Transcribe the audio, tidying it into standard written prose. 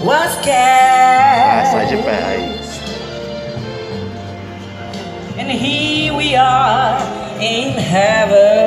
was Sai de cast, pé aí. and here we are in heaven.